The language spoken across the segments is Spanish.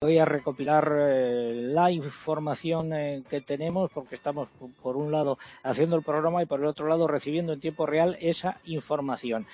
Voy a recopilar la información que tenemos, porque estamos, por un lado, haciendo el programa y, por el otro lado, recibiendo en tiempo real esa información.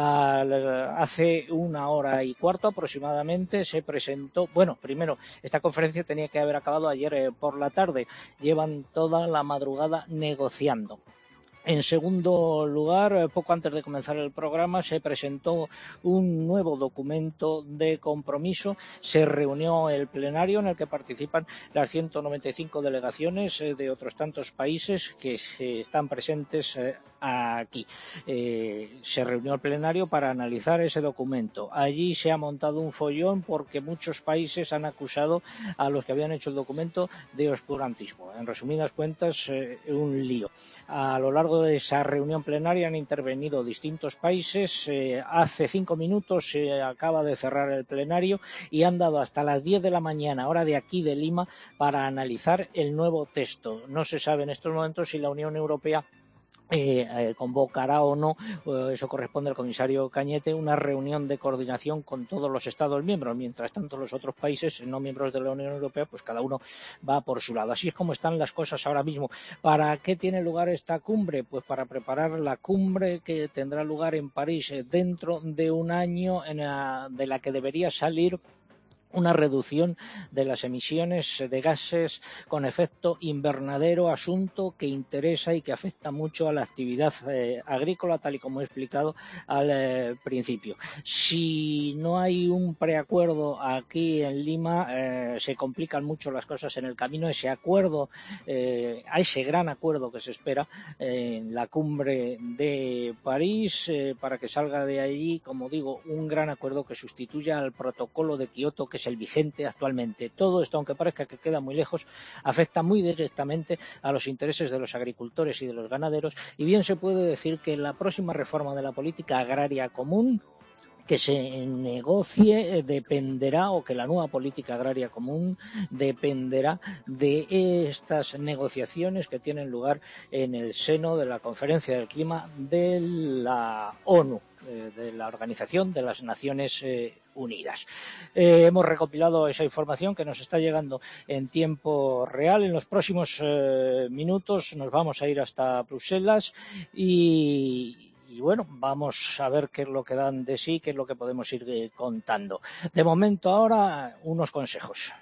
Hace 1 hora y cuarto aproximadamente se presentó, bueno, primero, esta conferencia tenía que haber acabado ayer por la tarde. Llevan toda la madrugada negociando. En segundo lugar, poco antes de comenzar el programa, se presentó un nuevo documento de compromiso. Se reunió el plenario en el que participan las 195 delegaciones de otros tantos países que están presentes aquí. Se reunió el plenario para analizar ese documento. Allí se ha montado un follón porque muchos países han acusado a los que habían hecho el documento de oscurantismo. En resumidas cuentas, un lío. A lo largo de esa reunión plenaria han intervenido distintos países. Hace 5 minutos se acaba de cerrar el plenario y han dado hasta las 10 de la mañana, hora de aquí de Lima, para analizar el nuevo texto. No se sabe en estos momentos si la Unión Europea convocará o no, eso corresponde al comisario Cañete, una reunión de coordinación con todos los Estados miembros. Mientras tanto, los otros países no miembros de la Unión Europea, pues cada uno va por su lado. Así es como están las cosas ahora mismo. ¿Para qué tiene lugar esta cumbre? Pues para preparar la cumbre que tendrá lugar en París dentro de un año, de la que debería salir una reducción de las emisiones de gases con efecto invernadero, asunto que interesa y que afecta mucho a la actividad agrícola, tal y como he explicado al principio. Si no hay un preacuerdo aquí en Lima, se complican mucho las cosas en el camino. Ese acuerdo, a ese gran acuerdo que se espera en la cumbre de París, para que salga de allí, como digo, un gran acuerdo que sustituya al protocolo de Kioto, que es el vigente actualmente. Todo esto, aunque parezca que queda muy lejos, afecta muy directamente a los intereses de los agricultores y de los ganaderos, y bien se puede decir que la próxima reforma de la política agraria común que se negocie dependerá, o que la nueva política agraria común dependerá de estas negociaciones que tienen lugar en el seno de la Conferencia del Clima de la ONU, de la Organización de las Naciones Unidas. Hemos recopilado esa información que nos está llegando en tiempo real. En los próximos minutos nos vamos a ir hasta Bruselas y bueno, vamos a ver qué es lo que dan de sí, qué es lo que podemos ir contando. De momento ahora, unos consejos.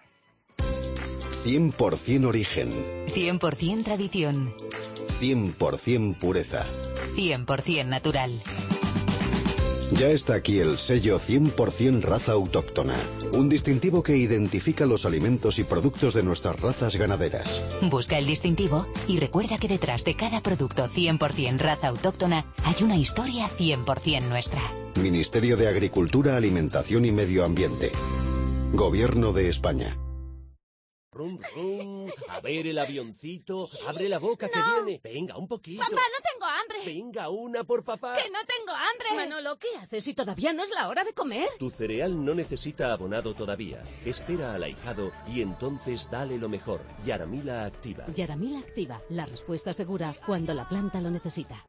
100% origen. 100% tradición. 100% pureza. 100% natural. Ya está aquí el sello 100% raza autóctona, un distintivo que identifica los alimentos y productos de nuestras razas ganaderas. Busca el distintivo y recuerda que detrás de cada producto 100% raza autóctona hay una historia 100% nuestra. Ministerio de Agricultura, Alimentación y Medio Ambiente. Gobierno de España. Rum, rum. A ver el avioncito. Abre la boca que viene. Venga, un poquito. Papá, no tengo hambre. Venga, una por papá. Que no tengo hambre. Manolo, ¿qué haces si todavía no es la hora de comer? Tu cereal no necesita abonado todavía. Espera al ahijado y entonces dale lo mejor. Yaramila Activa. Yaramila Activa, la respuesta segura cuando la planta lo necesita.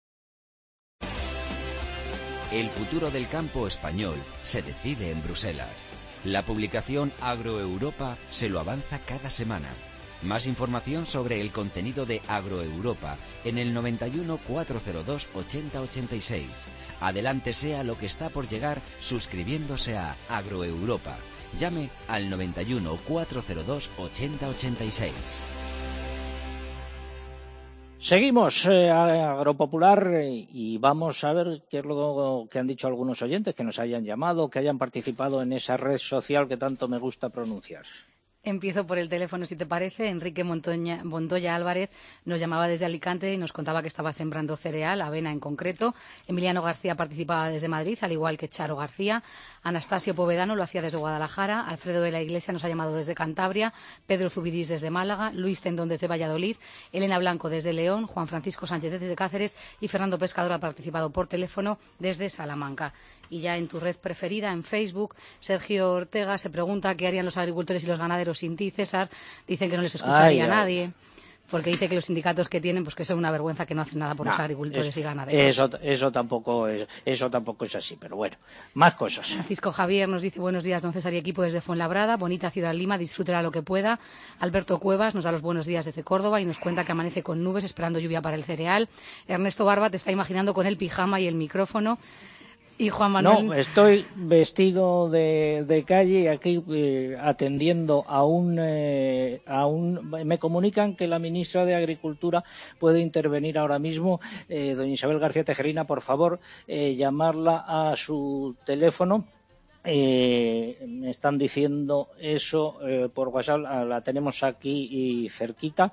El futuro del campo español se decide en Bruselas. La publicación Agroeuropa se lo avanza cada semana. Más información sobre el contenido de Agroeuropa en el 91 402 8086. Adelántese a lo que está por llegar suscribiéndose a Agroeuropa. Llame al 91 402 8086. Seguimos Agropopular y vamos a ver qué es lo que han dicho algunos oyentes que nos hayan llamado, que hayan participado en esa red social que tanto me gusta pronunciar. Empiezo por el teléfono, si te parece. Enrique Montoya Álvarez nos llamaba desde Alicante y nos contaba que estaba sembrando cereal, avena en concreto. Emiliano García participaba desde Madrid, al igual que Charo García. Anastasio Povedano lo hacía desde Guadalajara. Alfredo de la Iglesia nos ha llamado desde Cantabria. Pedro Zubidís desde Málaga. Luis Tendón desde Valladolid. Elena Blanco desde León. Juan Francisco Sánchez desde Cáceres. Y Fernando Pescador ha participado por teléfono desde Salamanca. Y ya en tu red preferida, en Facebook, Sergio Ortega se pregunta qué harían los agricultores y los ganaderos sin ti, César. Dicen que no les escucharía nadie. porque dice que los sindicatos que tienen, pues que son una vergüenza, que no hacen nada por los agricultores y ganaderos. Eso tampoco es así, pero bueno, más cosas. Francisco Javier nos dice: buenos días, don César y equipo desde Fuenlabrada, bonita ciudad Lima, disfrútela lo que pueda. Alberto Cuevas nos da los buenos días desde Córdoba y nos cuenta que amanece con nubes esperando lluvia para el cereal. Ernesto Barba te está imaginando con el pijama y el micrófono. Y Juan Manuel... No, estoy vestido de calle aquí atendiendo a un... Me comunican que la ministra de Agricultura puede intervenir ahora mismo. Doña Isabel García Tejerina, por favor, llamarla a su teléfono. Me están diciendo eso por WhatsApp. La tenemos aquí y cerquita,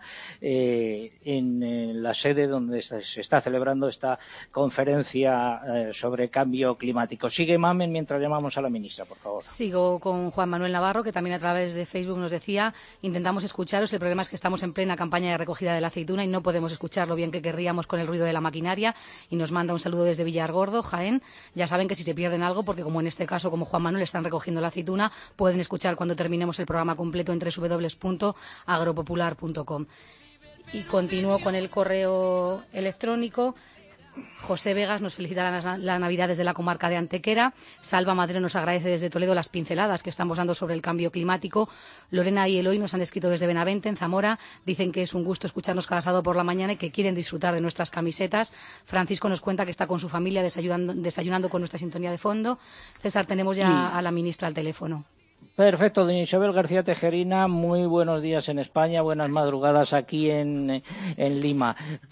en la sede donde se está celebrando esta conferencia sobre cambio climático. Sigue, Mamen, mientras llamamos a la ministra, por favor. Sigo con Juan Manuel Navarro, que también a través de Facebook nos decía: intentamos escucharos, el problema es que estamos en plena campaña de recogida de la aceituna y no podemos escuchar lo bien que querríamos con el ruido de la maquinaria. Y nos manda un saludo desde Villargordo, Jaén. Ya saben que si se pierden algo, porque como en este caso, como Juan Manuel están recogiendo la aceituna, pueden escuchar cuando terminemos el programa completo en www.agropopular.com. Y continúo con el correo electrónico. José Vegas nos felicita la Navidad desde la comarca de Antequera. Salva Madero nos agradece desde Toledo las pinceladas que estamos dando sobre el cambio climático. Lorena y Eloy nos han escrito desde Benavente, en Zamora. Dicen que es un gusto escucharnos cada sábado por la mañana y que quieren disfrutar de nuestras camisetas. Francisco nos cuenta que está con su familia desayunando con nuestra sintonía de fondo. César, tenemos ya a la ministra al teléfono. Perfecto, doña Isabel García Tejerina, muy buenos días en España, buenas madrugadas aquí en Lima.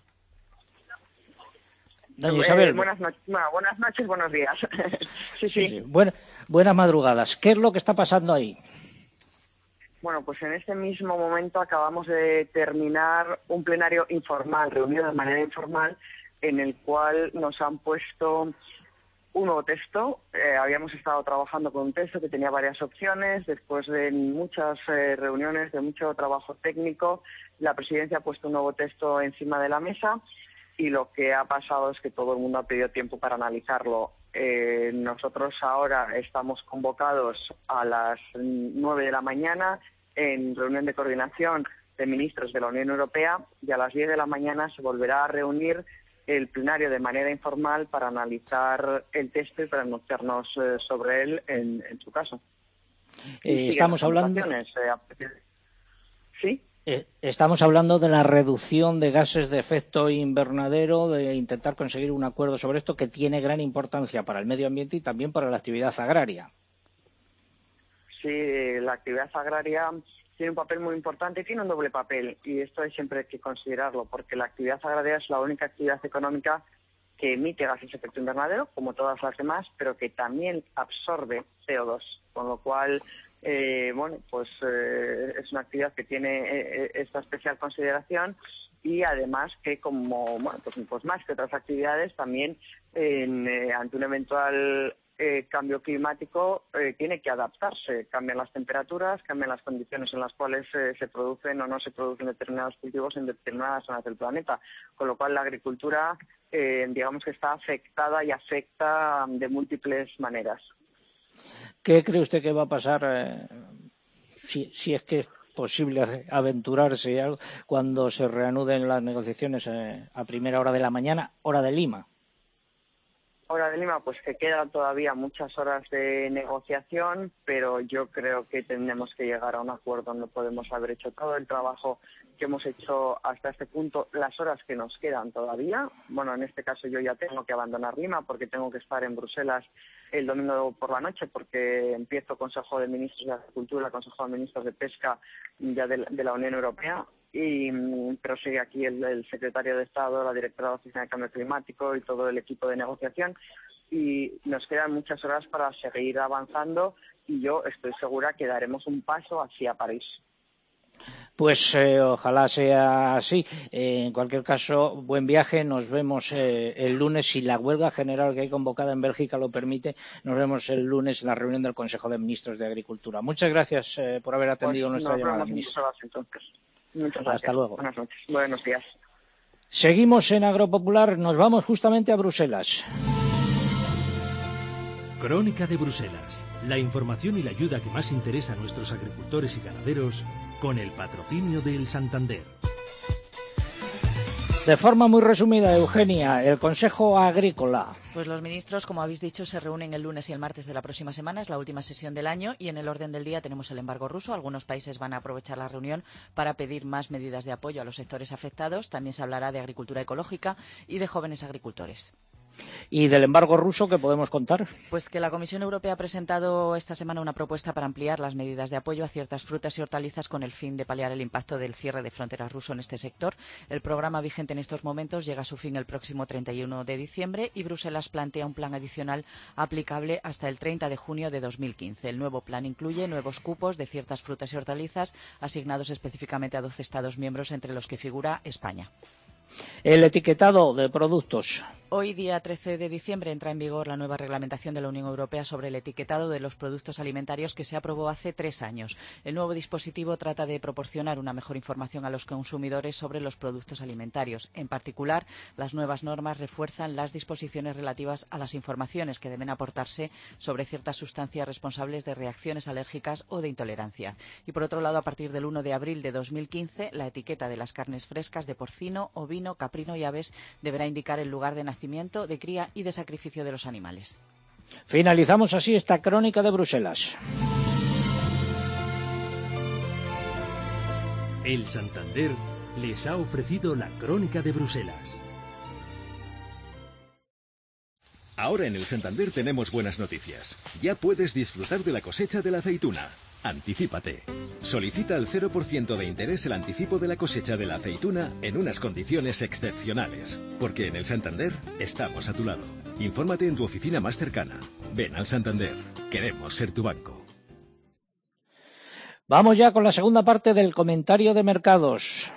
Doña Isabel. Buenas noches, buenos días. Sí. Buenas madrugadas. ¿Qué es lo que está pasando ahí? Bueno, pues en este mismo momento acabamos de terminar un plenario informal, reunido de manera informal, en el cual nos han puesto un nuevo texto. Habíamos estado trabajando con un texto que tenía varias opciones. Después de muchas reuniones, de mucho trabajo técnico, la presidencia ha puesto un nuevo texto encima de la mesa. Y lo que ha pasado es que todo el mundo ha pedido tiempo para analizarlo. Nosotros ahora estamos convocados a las 9 de la mañana en reunión de coordinación de ministros de la Unión Europea y a las 10 de la mañana se volverá a reunir el plenario de manera informal para analizar el texto y pronunciarnos sobre él en su caso. Estamos hablando... ¿Sí? Estamos hablando de la reducción de gases de efecto invernadero, de intentar conseguir un acuerdo sobre esto que tiene gran importancia para el medio ambiente y también para la actividad agraria. Sí, la actividad agraria tiene un papel muy importante, tiene un doble papel y esto hay siempre que considerarlo porque la actividad agraria es la única actividad económica que emite gases de efecto invernadero, como todas las demás, pero que también absorbe CO2, con lo cual... es una actividad que tiene esta especial consideración y además que pues más que otras actividades también ante un eventual cambio climático tiene que adaptarse. Cambian las temperaturas, cambian las condiciones en las cuales se producen o no se producen determinados cultivos en determinadas zonas del planeta, con lo cual la agricultura digamos que está afectada y afecta de múltiples maneras. ¿Qué cree usted que va a pasar si es que es posible aventurarse cuando se reanuden las negociaciones a primera hora de la mañana, hora de Lima? Hora de Lima, pues que quedan todavía muchas horas de negociación, pero yo creo que tendremos que llegar a un acuerdo. No podemos haber hecho todo el trabajo que hemos hecho hasta este punto, las horas que nos quedan todavía. Bueno, en este caso yo ya tengo que abandonar Lima porque tengo que estar en Bruselas el domingo por la noche porque empiezo Consejo de Ministros de Agricultura, Consejo de Ministros de Pesca ya de la Unión Europea. Pero sigue aquí el secretario de Estado, la directora de la Oficina de Cambio Climático y todo el equipo de negociación y nos quedan muchas horas para seguir avanzando y yo estoy segura que daremos un paso hacia París. Pues ojalá sea así. En cualquier caso, buen viaje. Nos vemos el lunes, si la huelga general que hay convocada en Bélgica lo permite. Nos vemos el lunes en la reunión del Consejo de Ministros de Agricultura. Muchas gracias por haber atendido nuestra llamada, ministra. Muchas gracias. Hasta luego. Buenas noches. Buenos días. Seguimos en Agropopular. Nos vamos justamente a Bruselas. Crónica de Bruselas. La información y la ayuda que más interesa a nuestros agricultores y ganaderos con el patrocinio del Santander. De forma muy resumida, Eugenia, el Consejo Agrícola. Pues los ministros, como habéis dicho, se reúnen el lunes y el martes de la próxima semana. Es la última sesión del año y en el orden del día tenemos el embargo ruso. Algunos países van a aprovechar la reunión para pedir más medidas de apoyo a los sectores afectados. También se hablará de agricultura ecológica y de jóvenes agricultores. ¿Y del embargo ruso qué podemos contar? Pues que la Comisión Europea ha presentado esta semana una propuesta para ampliar las medidas de apoyo a ciertas frutas y hortalizas con el fin de paliar el impacto del cierre de fronteras ruso en este sector. El programa vigente en estos momentos llega a su fin el próximo 31 de diciembre y Bruselas plantea un plan adicional aplicable hasta el 30 de junio de 2015. El nuevo plan incluye nuevos cupos de ciertas frutas y hortalizas asignados específicamente a 12 Estados miembros, entre los que figura España. El etiquetado de productos. Hoy, día 13 de diciembre, entra en vigor la nueva reglamentación de la Unión Europea sobre el etiquetado de los productos alimentarios que se aprobó hace 3 años. El nuevo dispositivo trata de proporcionar una mejor información a los consumidores sobre los productos alimentarios. En particular, las nuevas normas refuerzan las disposiciones relativas a las informaciones que deben aportarse sobre ciertas sustancias responsables de reacciones alérgicas o de intolerancia. Y, por otro lado, a partir del 1 de abril de 2015, la etiqueta de las carnes frescas de porcino, ovino, caprino y aves deberá indicar el lugar de nacimiento, de cría y de sacrificio de los animales. Finalizamos así esta crónica de Bruselas. El Santander les ha ofrecido la crónica de Bruselas. Ahora en el Santander tenemos buenas noticias. Ya puedes disfrutar de la cosecha de la aceituna. Anticípate. Solicita al 0% de interés el anticipo de la cosecha de la aceituna en unas condiciones excepcionales. Porque en el Santander estamos a tu lado. Infórmate en tu oficina más cercana. Ven al Santander. Queremos ser tu banco. Vamos ya con la segunda parte del comentario de mercados.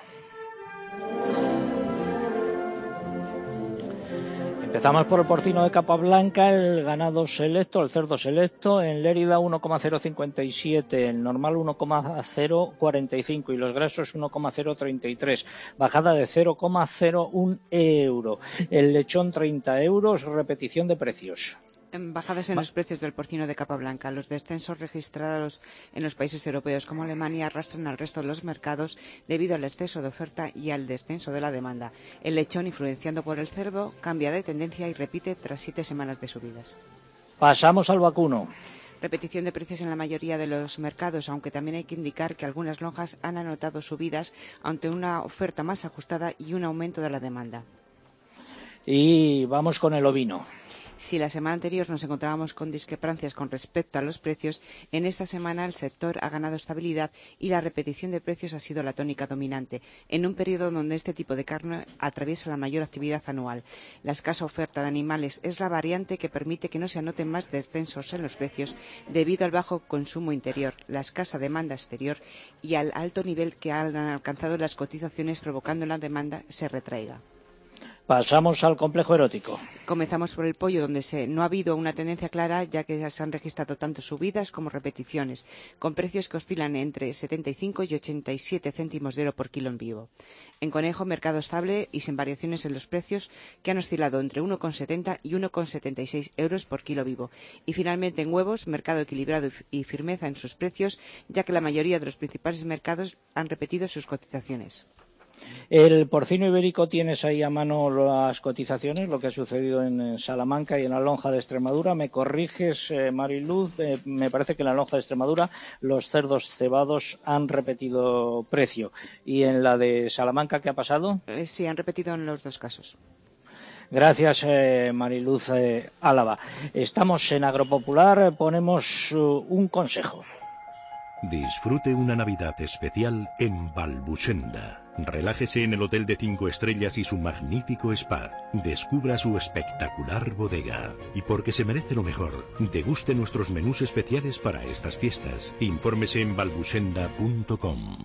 Empezamos por el porcino de capa blanca, el ganado selecto, el cerdo selecto, en Lérida 1,057, el normal 1,045 y los grasos 1,033, bajada de 0,01 euro. El lechón 30 euros, repetición de precios. Bajadas en los precios del porcino de capa blanca. Los descensos registrados en los países europeos como Alemania arrastran al resto de los mercados debido al exceso de oferta y al descenso de la demanda. El lechón, influenciado por el cerdo, cambia de tendencia y repite tras 7 semanas de subidas. Pasamos al vacuno. Repetición de precios en la mayoría de los mercados, aunque también hay que indicar que algunas lonjas han anotado subidas ante una oferta más ajustada y un aumento de la demanda. Y vamos con el ovino. Si la semana anterior nos encontrábamos con discrepancias con respecto a los precios, en esta semana el sector ha ganado estabilidad y la repetición de precios ha sido la tónica dominante, en un periodo donde este tipo de carne atraviesa la mayor actividad anual. La escasa oferta de animales es la variante que permite que no se anoten más descensos en los precios debido al bajo consumo interior, la escasa demanda exterior y al alto nivel que han alcanzado las cotizaciones, provocando la demanda se retraiga. Pasamos al complejo erótico. Comenzamos por el pollo, donde no ha habido una tendencia clara, ya que se han registrado tanto subidas como repeticiones, con precios que oscilan entre 75 y 87 céntimos de euro por kilo en vivo. En conejo, mercado estable y sin variaciones en los precios, que han oscilado entre 1,70 y 1,76 euros por kilo vivo. Y finalmente en huevos, mercado equilibrado y firmeza en sus precios, ya que la mayoría de los principales mercados han repetido sus cotizaciones. El porcino ibérico, tienes ahí a mano las cotizaciones, lo que ha sucedido en Salamanca y en la lonja de Extremadura. ¿Me corriges, Mariluz? Me parece que en la lonja de Extremadura los cerdos cebados han repetido precio. ¿Y en la de Salamanca qué ha pasado? Sí, han repetido en los dos casos. Gracias, Mariluz Álava. Estamos en Agropopular, ponemos un consejo. Disfrute una Navidad especial en Balbucenda. Relájese en el Hotel de 5 estrellas y su magnífico spa. Descubra su espectacular bodega. Y porque se merece lo mejor, deguste nuestros menús especiales para estas fiestas. Infórmese en balbucenda.com.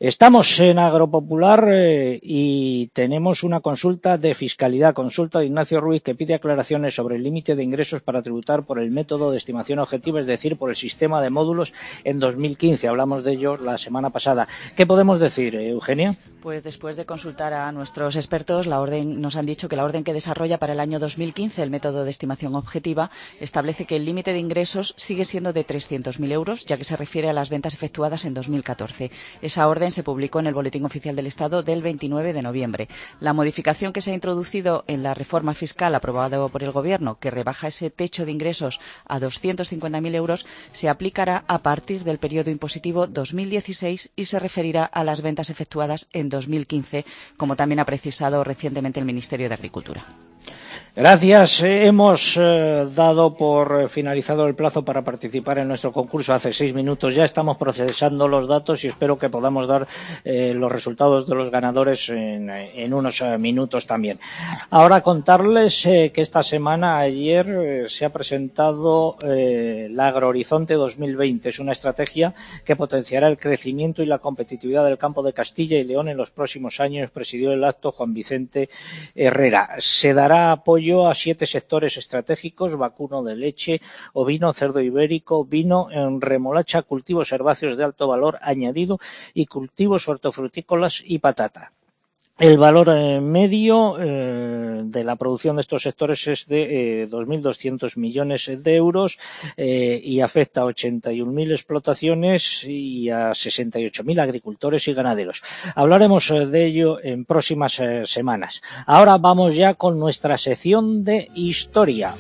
Estamos en Agropopular y tenemos una consulta de fiscalidad, consulta de Ignacio Ruiz, que pide aclaraciones sobre el límite de ingresos para tributar por el método de estimación objetiva, es decir, por el sistema de módulos en 2015. Hablamos de ello la semana pasada. ¿Qué podemos decir, Eugenia? Pues después de consultar a nuestros expertos, nos han dicho que la orden que desarrolla para el año 2015 el método de estimación objetiva establece que el límite de ingresos sigue siendo de 300.000 euros, ya que se refiere a las ventas efectuadas en 2014. Esa orden se publicó en el Boletín Oficial del Estado del 29 de noviembre. La modificación que se ha introducido en la reforma fiscal aprobada por el Gobierno, que rebaja ese techo de ingresos a 250.000 euros, se aplicará a partir del periodo impositivo 2016 y se referirá a las ventas efectuadas en 2015, como también ha precisado recientemente el Ministerio de Agricultura. Gracias. Hemos dado por finalizado el plazo para participar en nuestro concurso hace 6 minutos. Ya estamos procesando los datos y espero que podamos dar los resultados de los ganadores en unos minutos también. Ahora contarles que esta semana, ayer, se ha presentado la Agrohorizonte 2020. Es una estrategia que potenciará el crecimiento y la competitividad del campo de Castilla y León en los próximos años. Presidió el acto Juan Vicente Herrera. Se dará apoyo a 7 sectores estratégicos: vacuno de leche, ovino, cerdo ibérico, vino, remolacha, cultivos herbáceos de alto valor añadido y cultivos hortofrutícolas y patata. El valor medio de la producción de estos sectores es de 2.200 millones de euros y afecta a 81.000 explotaciones y a 68.000 agricultores y ganaderos. Hablaremos de ello en próximas semanas. Ahora vamos ya con nuestra sección de historia.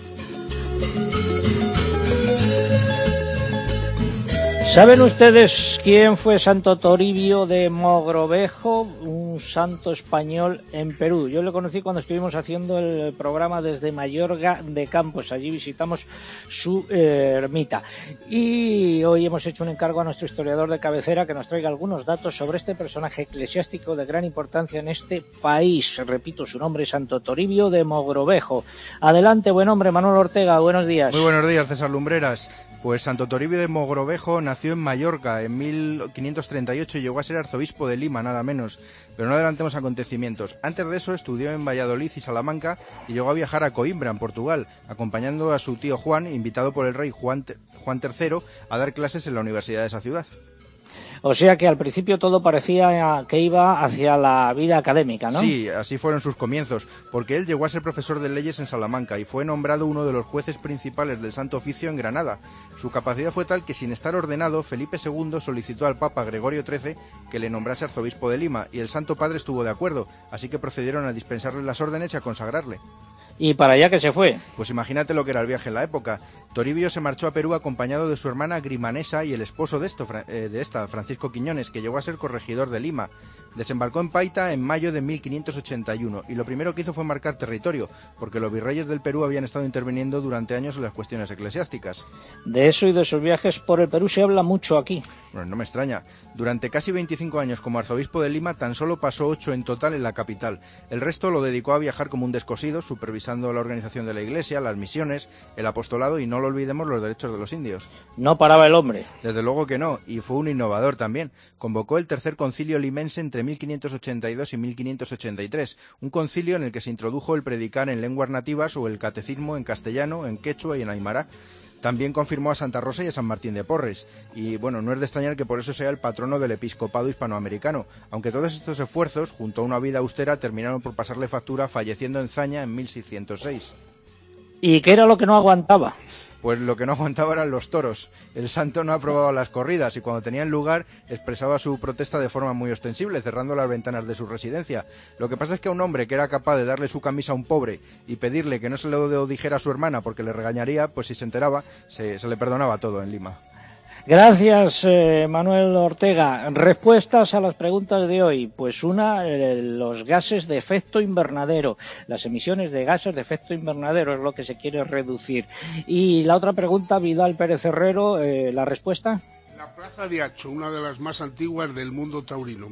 ¿Saben ustedes quién fue Santo Toribio de Mogrovejo, un santo español en Perú? Yo le conocí cuando estuvimos haciendo el programa desde Mayorga de Campos. Allí visitamos su ermita. Y hoy hemos hecho un encargo a nuestro historiador de cabecera que nos traiga algunos datos sobre este personaje eclesiástico de gran importancia en este país. Repito su nombre, Santo Toribio de Mogrovejo. Adelante, buen hombre, Manuel Ortega, buenos días. Muy buenos días, César Lumbreras. Pues Santo Toribio de Mogrovejo nació en Mallorca en 1538 y llegó a ser arzobispo de Lima, nada menos. Pero no adelantemos acontecimientos. Antes de eso estudió en Valladolid y Salamanca y llegó a viajar a Coimbra, en Portugal, acompañando a su tío Juan, invitado por el rey Juan III, a dar clases en la universidad de esa ciudad. O sea que al principio todo parecía que iba hacia la vida académica, ¿no? Sí, así fueron sus comienzos, porque él llegó a ser profesor de leyes en Salamanca y fue nombrado uno de los jueces principales del Santo Oficio en Granada. Su capacidad fue tal que, sin estar ordenado, Felipe II solicitó al Papa Gregorio XIII que le nombrase arzobispo de Lima, y el Santo Padre estuvo de acuerdo, así que procedieron a dispensarle las órdenes y a consagrarle. ¿Y para allá que se fue? Pues imagínate lo que era el viaje en la época. Toribio se marchó a Perú acompañado de su hermana Grimanesa y el esposo de esta, Francisco Quiñones, que llegó a ser corregidor de Lima. Desembarcó en Paita en mayo de 1581 y lo primero que hizo fue marcar territorio, porque los virreyes del Perú habían estado interviniendo durante años en las cuestiones eclesiásticas. De eso y de sus viajes por el Perú se habla mucho aquí. Bueno, no me extraña. Durante casi 25 años como arzobispo de Lima, tan solo pasó 8 en total en la capital. El resto lo dedicó a viajar como un descosido, supervisando la organización de la Iglesia, las misiones, el apostolado y, no lo olvidemos, los derechos de los indios. No paraba el hombre. Desde luego que no, y fue un innovador también. Convocó el tercer concilio limense entre 1582 y 1583, un concilio en el que se introdujo el predicar en lenguas nativas o el catecismo en castellano, en quechua y en aymara. También confirmó a Santa Rosa y a San Martín de Porres, y bueno, no es de extrañar que por eso sea el patrono del episcopado hispanoamericano, aunque todos estos esfuerzos, junto a una vida austera, terminaron por pasarle factura, falleciendo en Zaña en 1606. ¿Y qué era lo que no aguantaba? Pues lo que no aguantaba eran los toros. El santo no aprobaba las corridas y cuando tenían lugar expresaba su protesta de forma muy ostensible, cerrando las ventanas de su residencia. Lo que pasa es que a un hombre que era capaz de darle su camisa a un pobre y pedirle que no se lo dijera a su hermana porque le regañaría, pues si se enteraba, se le perdonaba todo en Lima. Gracias, Manuel Ortega. Respuestas a las preguntas de hoy. Pues una, los gases de efecto invernadero. Las emisiones de gases de efecto invernadero es lo que se quiere reducir. Y la otra pregunta, Vidal Pérez Herrero, ¿la respuesta? La plaza de Acho, una de las más antiguas del mundo taurino,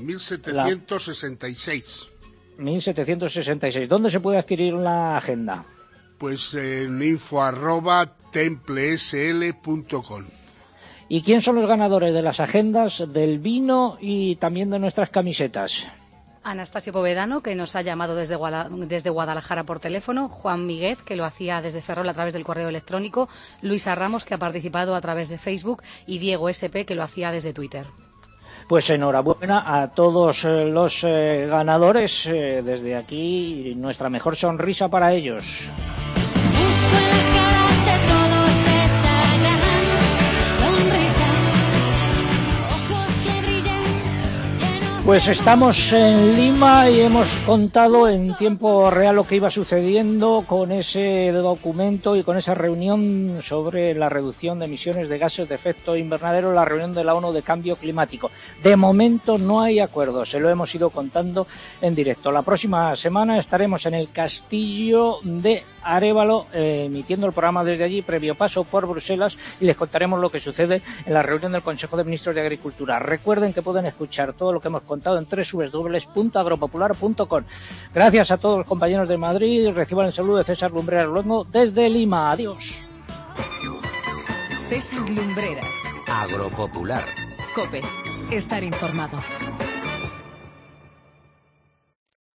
1766. 1766. ¿Dónde se puede adquirir una agenda? Pues en info@templesl.com. ¿Y quién son los ganadores de las agendas, del vino y también de nuestras camisetas? Anastasio Povedano, que nos ha llamado desde Guadalajara por teléfono, Juan Miguel, que lo hacía desde Ferrol a través del correo electrónico, Luisa Ramos, que ha participado a través de Facebook, y Diego SP, que lo hacía desde Twitter. Pues enhorabuena a todos los ganadores, desde aquí nuestra mejor sonrisa para ellos. Busco en las caras de todos esa gran sonrisa, ojos que brillan. Pues estamos en Lima y hemos contado en tiempo real lo que iba sucediendo con ese documento y con esa reunión sobre la reducción de emisiones de gases de efecto invernadero, la reunión de la ONU de cambio climático. De momento no hay acuerdo, se lo hemos ido contando en directo. La próxima semana estaremos en el Castillo de Arévalo, emitiendo el programa desde allí, previo paso por Bruselas, y les contaremos lo que sucede en la reunión del Consejo de Ministros de Agricultura. Recuerden que pueden escuchar todo lo que hemos contado en www.agropopular.com. Gracias a todos los compañeros de Madrid. Reciban el saludo de César Lumbreras Luengo desde Lima. Adiós. César Lumbreras. Agropopular. COPE. Estar informado.